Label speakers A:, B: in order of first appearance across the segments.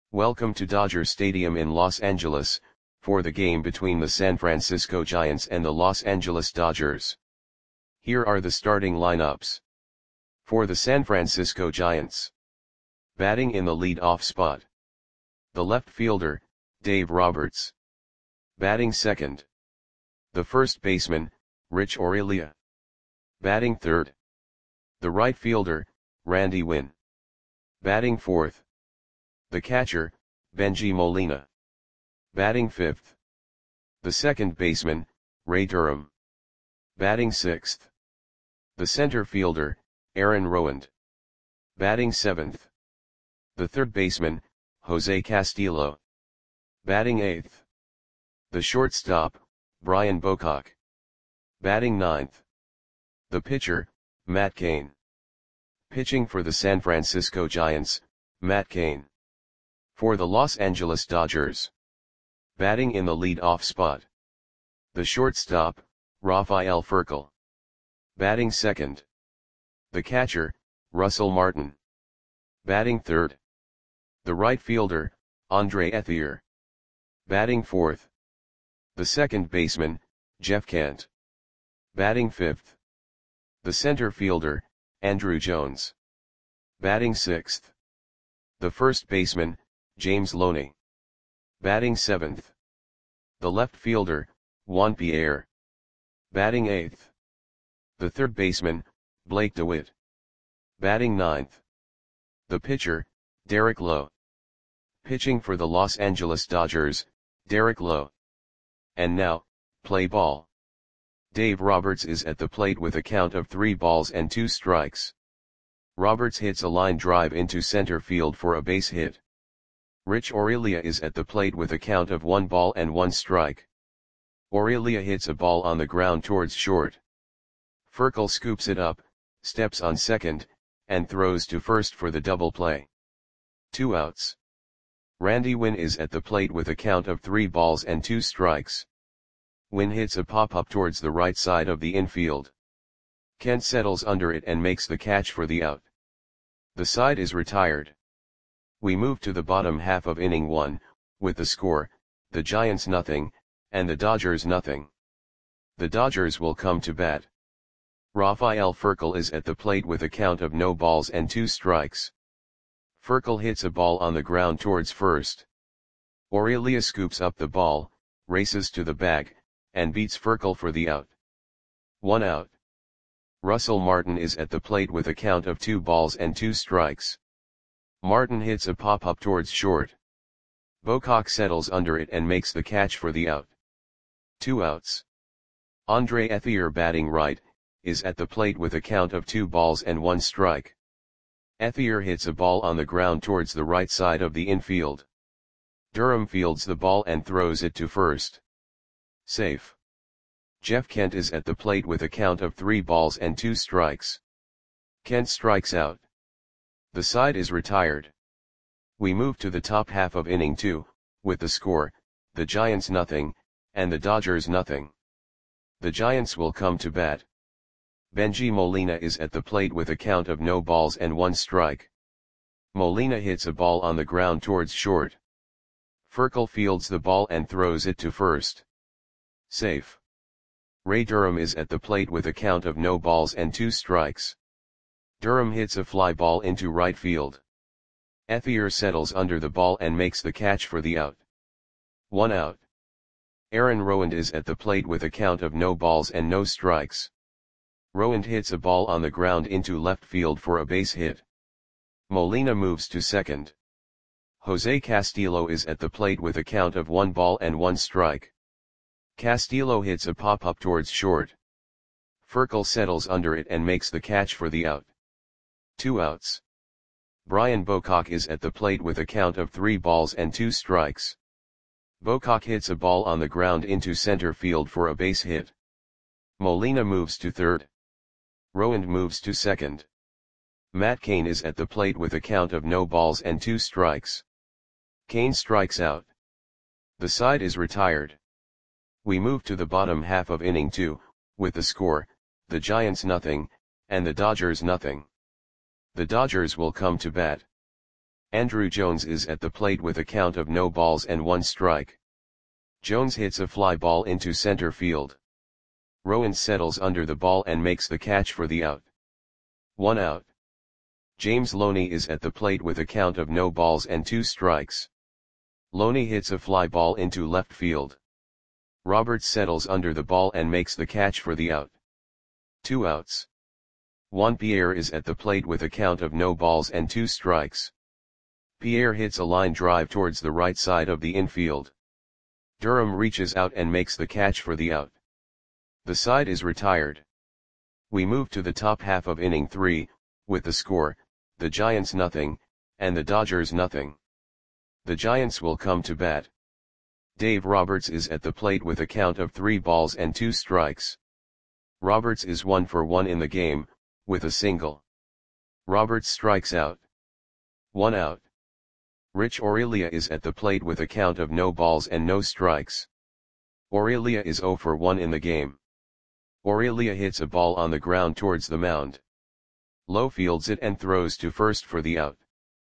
A: Welcome to Dodger Stadium in Los Angeles, for the game between the San Francisco Giants and the Los Angeles Dodgers. Here are the starting lineups. For the San Francisco Giants. Batting in the lead-off spot. The left fielder, Dave Roberts. Batting second. The first baseman, Rich Aurilia. Batting third. The right fielder, Randy Winn. Batting fourth. The catcher, Bengie Molina. Batting fifth. The second baseman, Ray Durham. Batting sixth. The center fielder, Aaron Rowand. Batting seventh. The third baseman, Jose Castillo. Batting eighth. The shortstop, Brian Bocock. Batting ninth. The pitcher, Matt Cain. Pitching for the San Francisco Giants, Matt Cain. For the Los Angeles Dodgers. Batting in the lead-off spot. The shortstop, Rafael Furcal. Batting second. The catcher, Russell Martin. Batting third. The right fielder, Andre Ethier. Batting fourth. The second baseman, Jeff Kent. Batting fifth. The center fielder, Andruw Jones. Batting sixth. The first baseman, James Loney. Batting seventh. The left fielder, Juan Pierre. Batting eighth. The third baseman, Blake DeWitt. Batting ninth. The pitcher, Derek Lowe. Pitching for the Los Angeles Dodgers, Derek Lowe. And now, play ball. Dave Roberts is at the plate with a count of 3 balls and 2 strikes. Roberts hits a line drive into center field for a base hit. Rich Aurilia is at the plate with a count of 1 ball and 1 strike. Aurilia hits a ball on the ground towards short. Furcal scoops it up, steps on second, and throws to first for the double play. 2 outs. Randy Winn is at the plate with a count of 3 balls and 2 strikes. Winn hits a pop-up towards the right side of the infield. Kent settles under it and makes the catch for the out. The side is retired. We move to the bottom half of inning 1, with the score, the Giants nothing, and the Dodgers nothing. The Dodgers will come to bat. Rafael Furcal is at the plate with a count of no balls and 2 strikes. Furcal hits a ball on the ground towards first. Aurilia scoops up the ball, races to the bag, and beats Furcal for the out. 1 out. Russell Martin is at the plate with a count of 2 balls and 2 strikes. Martin hits a pop-up towards short. Bocock settles under it and makes the catch for the out. 2 outs. Andre Ethier, batting right, is at the plate with a count of 2 balls and 1 strike. Ethier hits a ball on the ground towards the right side of the infield. Durham fields the ball and throws it to first. Safe. Jeff Kent is at the plate with a count of 3 balls and 2 strikes. Kent strikes out. The side is retired. We move to the top half of inning 2, with the score, the Giants nothing, and the Dodgers nothing. The Giants will come to bat. Bengie Molina is at the plate with a count of no balls and 1 strike. Molina hits a ball on the ground towards short. Furcal fields the ball and throws it to first. Safe. Ray Durham is at the plate with a count of no balls and 2 strikes. Durham hits a fly ball into right field. Ethier settles under the ball and makes the catch for the out. 1 out. Aaron Rowand is at the plate with a count of no balls and no strikes. Rowand hits a ball on the ground into left field for a base hit. Molina moves to second. Jose Castillo is at the plate with a count of 1 ball and 1 strike. Castillo hits a pop-up towards short. Furcal settles under it and makes the catch for the out. 2 outs. Brian Bocock is at the plate with a count of 3 balls and 2 strikes. Bocock hits a ball on the ground into center field for a base hit. Molina moves to third. Rowand moves to second. Matt Cain is at the plate with a count of no balls and 2 strikes. Cain strikes out. The side is retired. We move to the bottom half of inning 2, with the score, the Giants nothing, and the Dodgers nothing. The Dodgers will come to bat. Andruw Jones is at the plate with a count of no balls and 1 strike. Jones hits a fly ball into center field. Rowand settles under the ball and makes the catch for the out. 1 out. James Loney is at the plate with a count of no balls and 2 strikes. Loney hits a fly ball into left field. Roberts settles under the ball and makes the catch for the out. 2 outs. Juan Pierre is at the plate with a count of no balls and 2 strikes. Pierre hits a line drive towards the right side of the infield. Durham reaches out and makes the catch for the out. The side is retired. We move to the top half of inning 3, with the score, the Giants nothing, and the Dodgers nothing. The Giants will come to bat. Dave Roberts is at the plate with a count of 3 balls and 2 strikes. Roberts is 1 for 1 in the game, with a single. Roberts strikes out. 1 out. Rich Aurelia is at the plate with a count of no balls and no strikes. Aurelia is 0 for 1 in the game. Aurelia hits a ball on the ground towards the mound. Lowe fields it and throws to first for the out.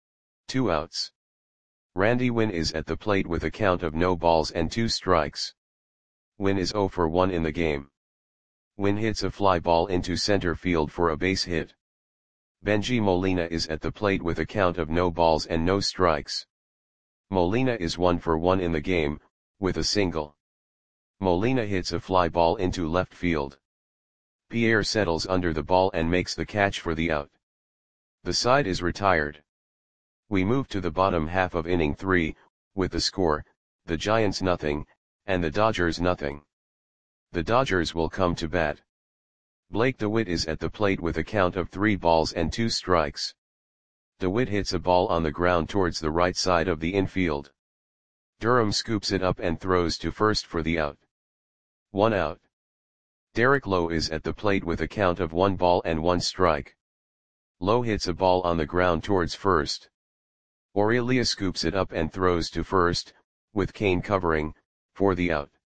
A: 2 outs. Randy Winn is at the plate with a count of no balls and 2 strikes. Winn is 0 for 1 in the game. Winn hits a fly ball into center field for a base hit. Benji Molina is at the plate with a count of no balls and no strikes. Molina is 1 for 1 in the game, with a single. Molina hits a fly ball into left field. Pierre settles under the ball and makes the catch for the out. The side is retired. We move to the bottom half of inning 3, with the score, the Giants nothing, and the Dodgers nothing. The Dodgers will come to bat. Blake DeWitt is at the plate with a count of 3 balls and 2 strikes. DeWitt hits a ball on the ground towards the right side of the infield. Durham scoops it up and throws to first for the out. 1 out. Derek Lowe is at the plate with a count of 1 ball and 1 strike. Lowe hits a ball on the ground towards first. Aurelia scoops it up and throws to first, with Kane covering, for the out.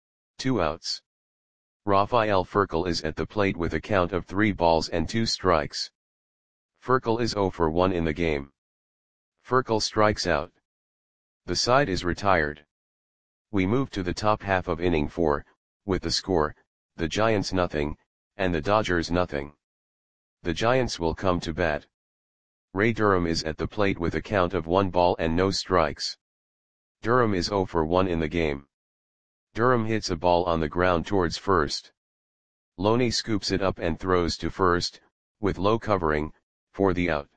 A: 2 outs. Rafael Furcal is at the plate with a count of 3 balls and 2 strikes. Furcal is 0 for 1 in the game. Furcal strikes out. The side is retired. We move to the top half of inning 4, with the score, the Giants nothing, and the Dodgers nothing. The Giants will come to bat. Ray Durham is at the plate with a count of 1 ball and no strikes. Durham is 0 for 1 in the game. Durham hits a ball on the ground towards first. Loney scoops it up and throws to first, with Lowe covering, for the out.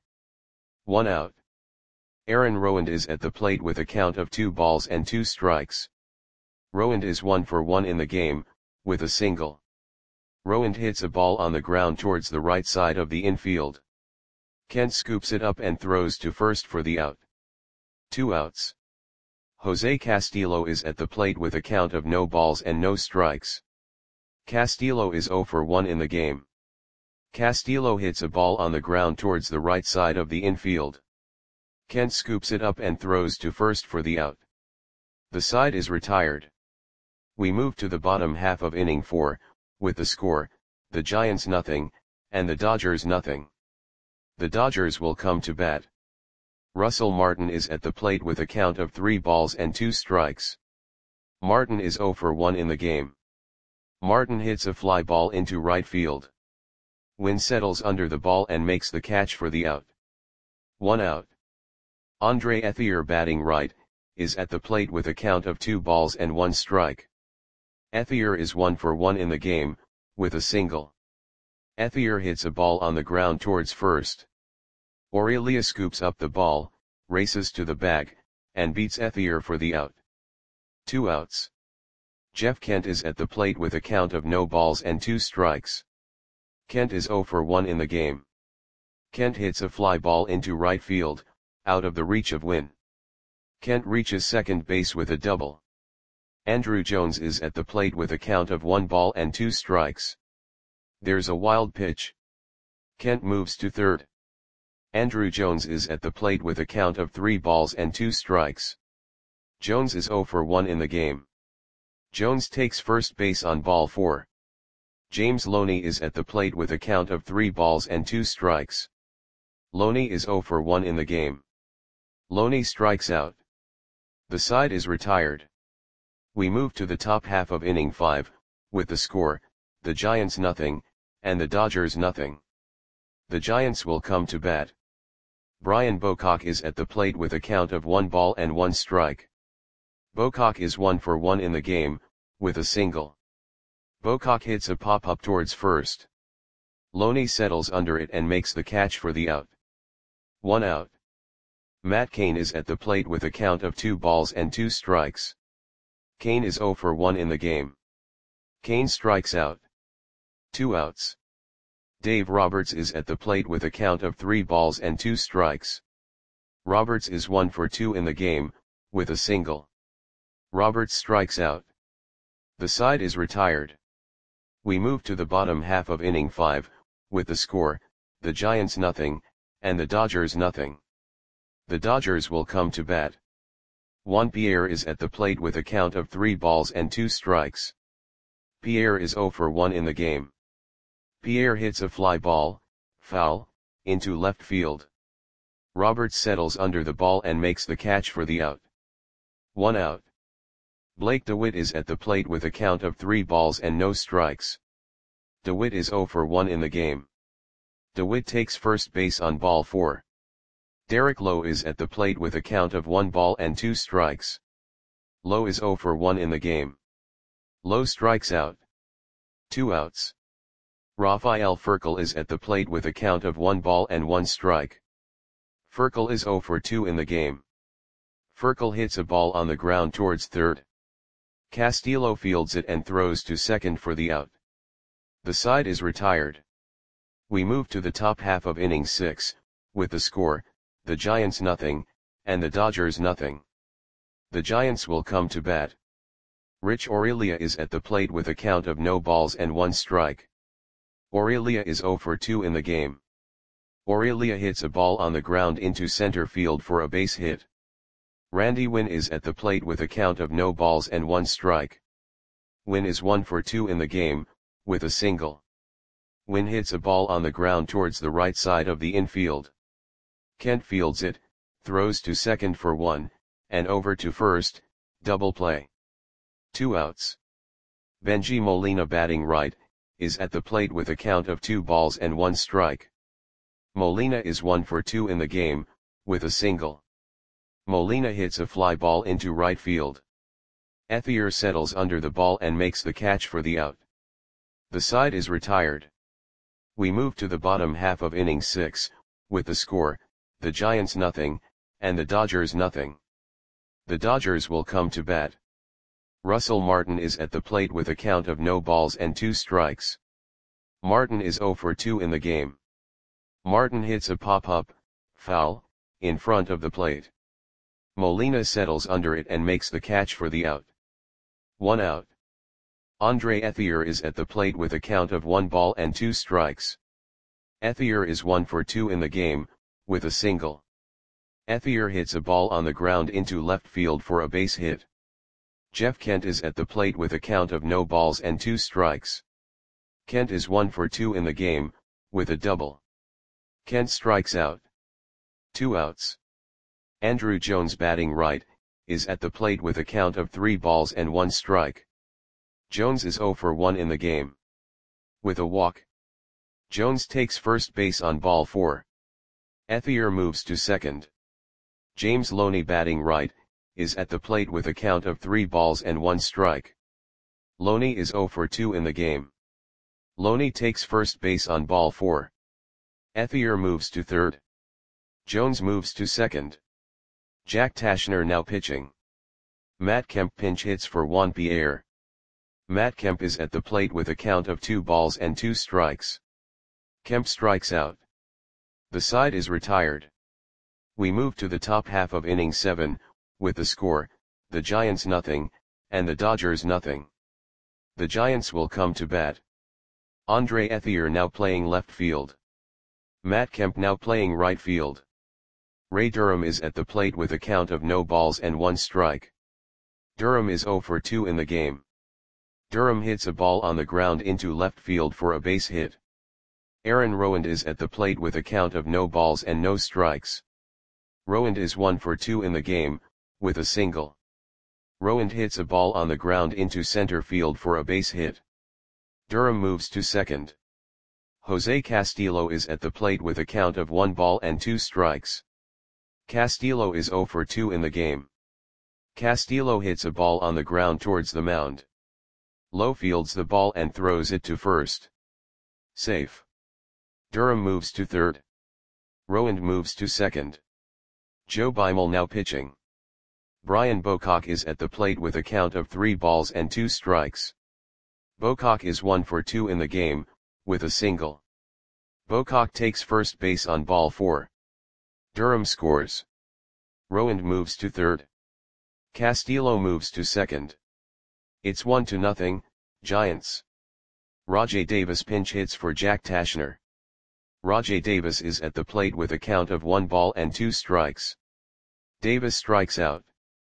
A: 1 out. Aaron Rowand is at the plate with a count of 2 balls and 2 strikes. Rowand is 1 for 1 in the game, with a single. Rowand hits a ball on the ground towards the right side of the infield. Kent scoops it up and throws to first for the out. 2 outs. Jose Castillo is at the plate with a count of no balls and no strikes. Castillo is 0 for 1 in the game. Castillo hits a ball on the ground towards the right side of the infield. Kent scoops it up and throws to first for the out. The side is retired. We move to the bottom half of inning 4, with the score, the Giants nothing, and the Dodgers nothing. The Dodgers will come to bat. Russell Martin is at the plate with a count of 3 balls and 2 strikes. Martin is 0 for 1 in the game. Martin hits a fly ball into right field. Winn settles under the ball and makes the catch for the out. 1 out. Andre Ethier, batting right, is at the plate with a count of 2 balls and 1 strike. Ethier is 1 for 1 in the game, with a single. Ethier hits a ball on the ground towards first. Aurelia scoops up the ball, races to the bag, and beats Ethier for the out. 2 outs. Jeff Kent is at the plate with a count of no balls and 2 strikes. Kent is 0 for 1 in the game. Kent hits a fly ball into right field, out of the reach of Winn. Kent reaches second base with a double. Andruw Jones is at the plate with a count of 1 ball and 2 strikes. There's a wild pitch. Kent moves to third. Andruw Jones is at the plate with a count of 3 balls and 2 strikes. Jones is 0 for 1 in the game. Jones takes first base on ball 4. James Loney is at the plate with a count of 3 balls and 2 strikes. Loney is 0 for 1 in the game. Loney strikes out. The side is retired. We move to the top half of inning 5, with the score, the Giants nothing, and the Dodgers nothing. The Giants will come to bat. Brian Bocock is at the plate with a count of 1 ball and 1 strike. Bocock is 1 for 1 in the game, with a single. Bocock hits a pop-up towards first. Loney settles under it and makes the catch for the out. 1 out. Matt Cain is at the plate with a count of 2 balls and 2 strikes. Cain is 0 for 1 in the game. Cain strikes out. 2 outs. Dave Roberts is at the plate with a count of 3 balls and 2 strikes. Roberts is 1 for 2 in the game, with a single. Roberts strikes out. The side is retired. We move to the bottom half of inning 5, with the score, the Giants nothing, and the Dodgers nothing. The Dodgers will come to bat. Juan Pierre is at the plate with a count of 3 balls and 2 strikes. Pierre is 0 for 1 in the game. Pierre hits a fly ball, foul, into left field. Roberts settles under the ball and makes the catch for the out. 1 out. Blake DeWitt is at the plate with a count of 3 balls and no strikes. DeWitt is 0 for 1 in the game. DeWitt takes first base on ball 4. Derek Lowe is at the plate with a count of 1 ball and 2 strikes. Lowe is 0 for 1 in the game. Lowe strikes out. 2 outs. Rafael Furcal is at the plate with a count of 1 ball and 1 strike. Furcal is 0 for 2 in the game. Furcal hits a ball on the ground towards third. Castillo fields it and throws to second for the out. The side is retired. We move to the top half of inning 6, with the score, the Giants nothing, and the Dodgers nothing. The Giants will come to bat. Rich Aurelia is at the plate with a count of no balls and 1 strike. Aurelia is 0 for 2 in the game. Aurelia hits a ball on the ground into center field for a base hit. Randy Winn is at the plate with a count of no balls and 1 strike. Winn is 1 for 2 in the game, with a single. Winn hits a ball on the ground towards the right side of the infield. Kent fields it, throws to second for 1, and over to first, double play. 2 outs. Benji Molina batting right, is at the plate with a count of 2 balls and 1 strike. Molina is 1 for 2 in the game, with a single. Molina hits a fly ball into right field. Ethier settles under the ball and makes the catch for the out. The side is retired. We move to the bottom half of inning 6, with the score, the Giants nothing, and the Dodgers nothing. The Dodgers will come to bat. Russell Martin is at the plate with a count of no balls and 2 strikes. Martin is 0 for 2 in the game. Martin hits a pop-up, foul, in front of the plate. Molina settles under it and makes the catch for the out. 1 out. Andre Ethier is at the plate with a count of 1 ball and 2 strikes. Ethier is 1 for 2 in the game, with a single. Ethier hits a ball on the ground into left field for a base hit. Jeff Kent is at the plate with a count of no balls and 2 strikes. Kent is 1 for 2 in the game, with a double. Kent strikes out. 2 outs. Andrew Jones batting right, is at the plate with a count of 3 balls and 1 strike. Jones is 0 for 1 in the game. With a walk. Jones takes first base on ball 4. Ethier moves to second. James Loney batting right, is at the plate with a count of 3 balls and 1 strike. Loney is 0 for 2 in the game. Loney takes first base on ball 4. Ethier moves to third. Jones moves to second. Jack Tashner now pitching. Matt Kemp pinch hits for Juan Pierre. Matt Kemp is at the plate with a count of 2 balls and 2 strikes. Kemp strikes out. The side is retired. We move to the top half of inning 7, with the score, the Giants nothing, and the Dodgers nothing. The Giants will come to bat. Andre Ethier now playing left field. Matt Kemp now playing right field. Ray Durham is at the plate with a count of no balls and 1 strike. Durham is 0 for 2 in the game. Durham hits a ball on the ground into left field for a base hit. Aaron Rowand is at the plate with a count of no balls and no strikes. Rowand is 1 for 2 in the game, with a single. Rowand hits a ball on the ground into center field for a base hit. Durham moves to second. Jose Castillo is at the plate with a count of 1 ball and 2 strikes. Castillo is 0 for 2 in the game. Castillo hits a ball on the ground towards the mound. Lowe fields the ball and throws it to first. Safe. Durham moves to third. Rowand moves to second. Joe Beimel now pitching. Brian Bocock is at the plate with a count of 3 balls and 2 strikes. Bocock is 1 for 2 in the game, with a single. Bocock takes first base on ball 4. Durham scores. Rowand moves to third. Castillo moves to second. It's 1-0, Giants. Rajai Davis pinch hits for Jack Tashner. Rajai Davis is at the plate with a count of 1 ball and 2 strikes. Davis strikes out.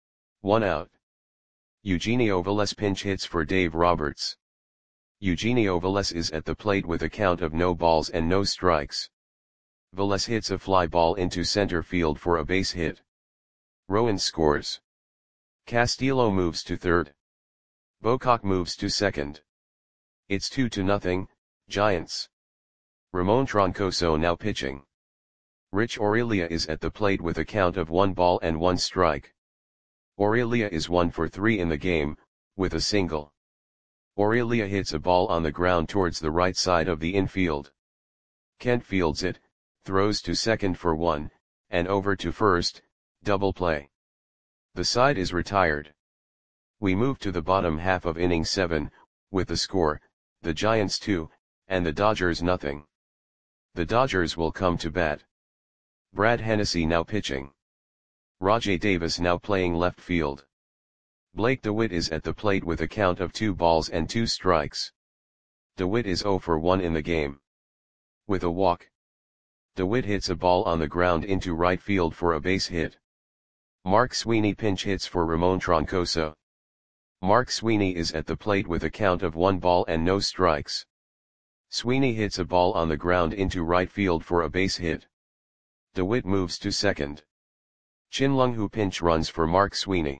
A: 1 out. Eugenio Velez pinch hits for Dave Roberts. Eugenio Velez is at the plate with a count of no balls and no strikes. Velez hits a fly ball into center field for a base hit. Rowand scores. Castillo moves to third. Bocock moves to second. It's 2-0, Giants. Ramon Troncoso now pitching. Rich Aurelia is at the plate with a count of 1 ball and 1 strike. Aurelia is 1 for 3 in the game, with a single. Aurelia hits a ball on the ground towards the right side of the infield. Kent fields it, throws to second for 1, and over to first, double play. The side is retired. We move to the bottom half of inning 7, with the score, the Giants 2, and the Dodgers nothing. The Dodgers will come to bat. Brad Hennessy now pitching. Rajai Davis now playing left field. Blake DeWitt is at the plate with a count of 2 balls and 2 strikes. DeWitt is 0 for 1 in the game. With a walk. DeWitt hits a ball on the ground into right field for a base hit. Mark Sweeney pinch hits for Ramon Troncoso. Mark Sweeney is at the plate with a count of 1 ball and no strikes. Sweeney hits a ball on the ground into right field for a base hit. DeWitt moves to second. Chin-Lung Hu pinch runs for Mark Sweeney.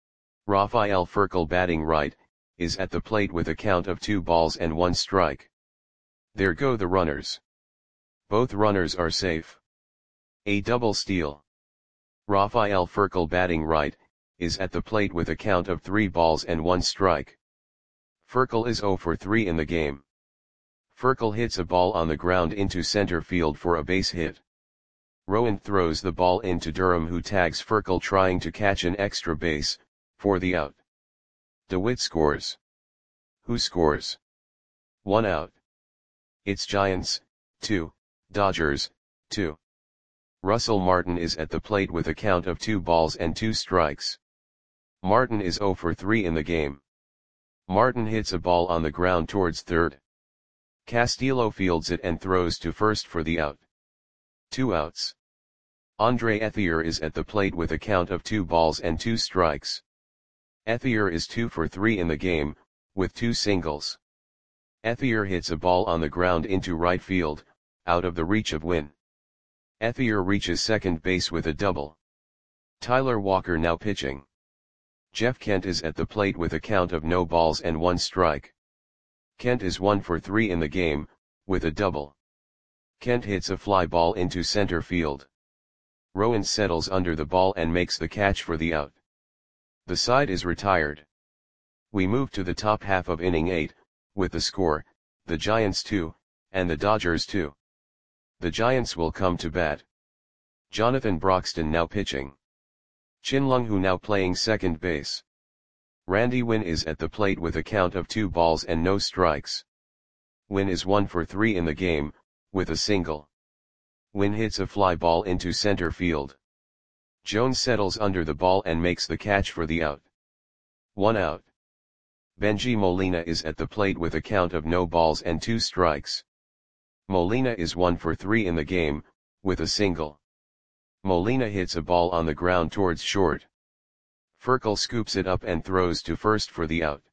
A: Rafael Furcal batting right, is at the plate with a count of 2 balls and 1 strike. There go the runners. Both runners are safe. A double steal. Rafael Furcal batting right, is at the plate with a count of 3 balls and 1 strike. Furcal is 0 for 3 in the game. Furcal hits a ball on the ground into center field for a base hit. Rowand throws the ball into Durham, who tags Furcal trying to catch an extra base, for the out. DeWitt scores. Who scores? 1 out. It's Giants, 2, Dodgers, 2. Russell Martin is at the plate with a count of 2 balls and 2 strikes. Martin is 0 for 3 in the game. Martin hits a ball on the ground towards third. Castillo fields it and throws to first for the out. 2 outs. Andre Ethier is at the plate with a count of 2 balls and 2 strikes. Ethier is 2 for 3 in the game, with 2 singles. Ethier hits a ball on the ground into right field, out of the reach of Wynn. Ethier reaches second base with a double. Tyler Walker now pitching. Jeff Kent is at the plate with a count of no balls and 1 strike. Kent is 1 for 3 in the game, with a double. Kent hits a fly ball into center field. Rowand settles under the ball and makes the catch for the out. The side is retired. We move to the top half of inning 8, with the score, the Giants 2, and the Dodgers 2. The Giants will come to bat. Jonathan Broxton now pitching. Chin-Lung Hu now playing second base. Randy Wynn is at the plate with a count of 2 balls and no strikes. Wynn is 1 for 3 in the game, with a single. Wynn hits a fly ball into center field. Jones settles under the ball and makes the catch for the out. 1 out. Benji Molina is at the plate with a count of no balls and 2 strikes. Molina is 1 for 3 in the game, with a single. Molina hits a ball on the ground towards short. Furcal scoops it up and throws to first for the out.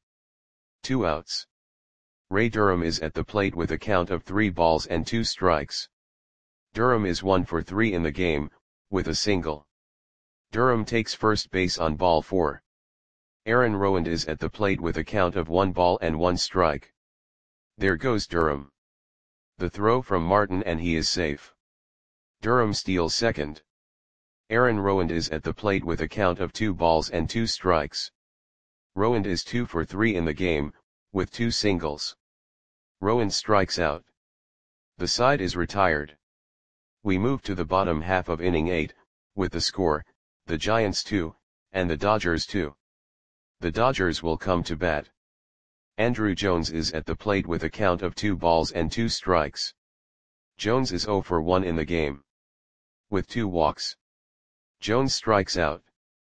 A: 2 outs. Ray Durham is at the plate with a count of 3 balls and 2 strikes. Durham is 1 for 3 in the game, with a single. Durham takes first base on ball 4. Aaron Rowand is at the plate with a count of 1 ball and 1 strike. There goes Durham. The throw from Martin and he is safe. Durham steals second. Aaron Rowand is at the plate with a count of 2 balls and 2 strikes. Rowand is 2 for 3 in the game, with 2 singles. Rowand strikes out. The side is retired. We move to the bottom half of inning 8, with the score, the Giants 2, and the Dodgers 2. The Dodgers will come to bat. Andruw Jones is at the plate with a count of 2 balls and 2 strikes. Jones is 0 for 1 in the game. With 2 walks. Jones strikes out.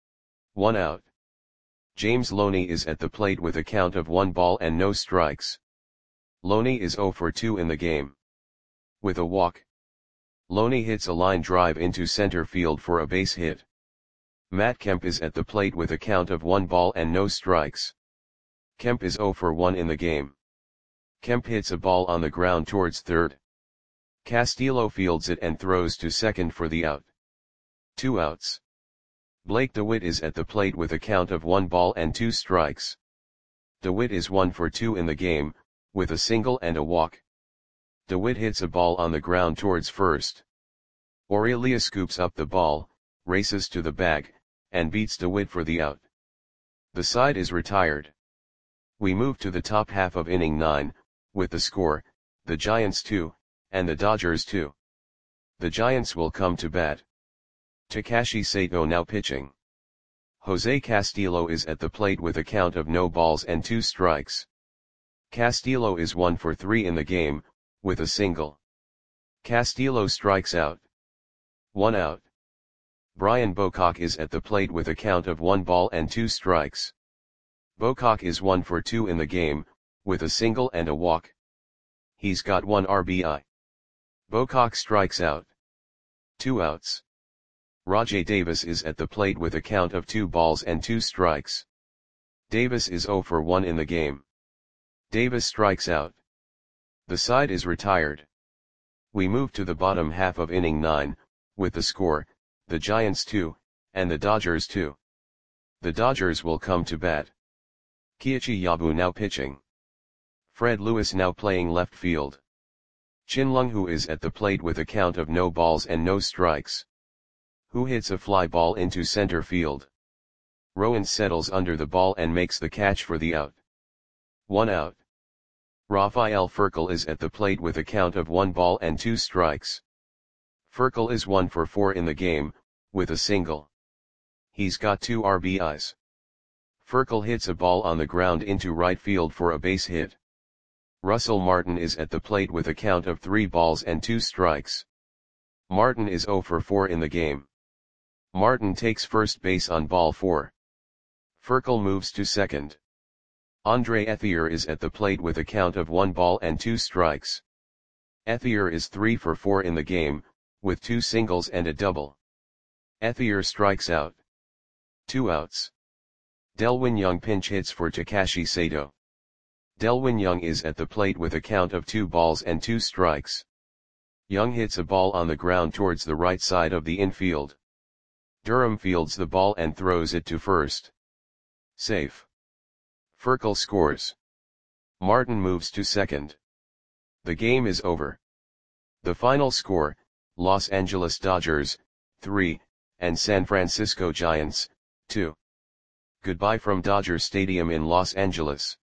A: 1 out. James Loney is at the plate with a count of 1 ball and no strikes. Loney is 0 for 2 in the game. With a walk. Loney hits a line drive into center field for a base hit. Matt Kemp is at the plate with a count of 1 ball and no strikes. Kemp is 0 for 1 in the game. Kemp hits a ball on the ground towards third. Castillo fields it and throws to second for the out. 2 outs. Blake DeWitt is at the plate with a count of 1 ball and 2 strikes. DeWitt is 1 for 2 in the game, with a single and a walk. DeWitt hits a ball on the ground towards first. Aurelia scoops up the ball, races to the bag, and beats DeWitt for the out. The side is retired. We move to the top half of inning 9, with the score, the Giants 2, and the Dodgers 2. The Giants will come to bat. Takashi Sato now pitching. Jose Castillo is at the plate with a count of no balls and 2 strikes. Castillo is 1 for 3 in the game, with a single. Castillo strikes out. 1 out. Brian Bocock is at the plate with a count of 1 ball and 2 strikes. Bocock is 1 for 2 in the game, with a single and a walk. He's got 1 RBI. Bocock strikes out. 2 outs. Rajai Davis is at the plate with a count of 2 balls and 2 strikes. Davis is 0 for 1 in the game. Davis strikes out. The side is retired. We move to the bottom half of inning 9, with the score, the Giants 2, and the Dodgers 2. The Dodgers will come to bat. Kiichi Yabu now pitching. Fred Lewis now playing left field. Chin Lung Hu is at the plate with a count of no balls and no strikes. Hu hits a fly ball into center field. Rowand settles under the ball and makes the catch for the out. 1 out. Rafael Furcal is at the plate with a count of 1 ball and 2 strikes. Furcal is 1 for 4 in the game, with a single. He's got 2 RBIs. Furcal hits a ball on the ground into right field for a base hit. Russell Martin is at the plate with a count of 3 balls and 2 strikes. Martin is 0 for 4 in the game. Martin takes first base on ball 4. Furcal moves to second. Andre Ethier is at the plate with a count of 1 ball and 2 strikes. Ethier is 3 for 4 in the game, with 2 singles and a double. Ethier strikes out. 2 outs. Delwin Young pinch hits for Takashi Sato. Delwin Young is at the plate with a count of 2 balls and 2 strikes. Young hits a ball on the ground towards the right side of the infield. Durham fields the ball and throws it to first. Safe. Furcal scores. Martin moves to second. The game is over. The final score, Los Angeles Dodgers, 3, and San Francisco Giants, 2. Goodbye from Dodger Stadium in Los Angeles.